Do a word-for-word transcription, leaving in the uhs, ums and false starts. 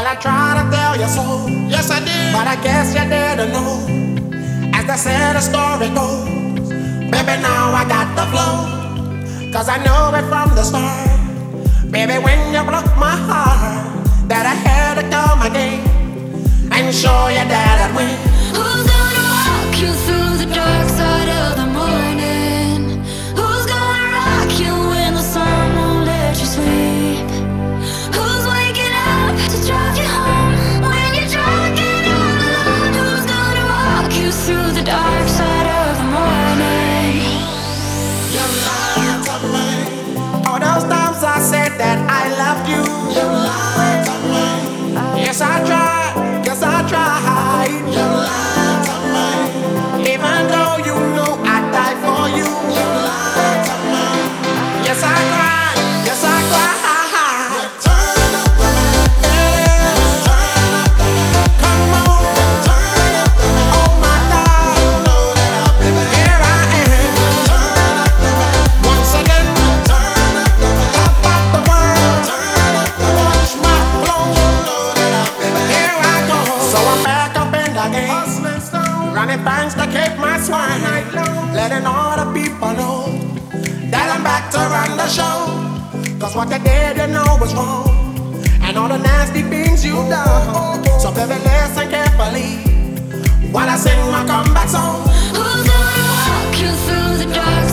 I tried to tell you so. Yes, I did. But I guess you didn't know. As they say the story goes, baby, now I got the flow. Cause I know it from the start. Baby, when you broke my heart, that I had to come again and show you that I'd win. Who's gonna walk you through the dark side of the morning? Who's gonna rock you when the sun won't let you sleep? Who's waking up to drive you home when you're drunk and all alone? Who's gonna walk you through the dark side of the morning? You lied to me. All those times I said that I loved you. You lied to me. Yes, I tried. Yes, I tried. You lied to me. Even though you know I'd die for you. You lied to me. Yes, I cried. Yes, I cried. Turn up the light. Turn up the light. Come on. Turn up the light. Oh my God. You know that I'll be back. Here I am. Turn up the light. Once again. Turn up the light. Top of the world. Turn up the light. Watch my flow. You know that I'll be back. Here I go. So I'm back up in the game. Hustling stone. Running banks to keep my swine. Letting all the people know that I'm back to run the show. Cause what you did, you know was wrong. And all the nasty things you've done. So baby, listen carefully while I sing my comeback song. Who's gonna walk you through the dark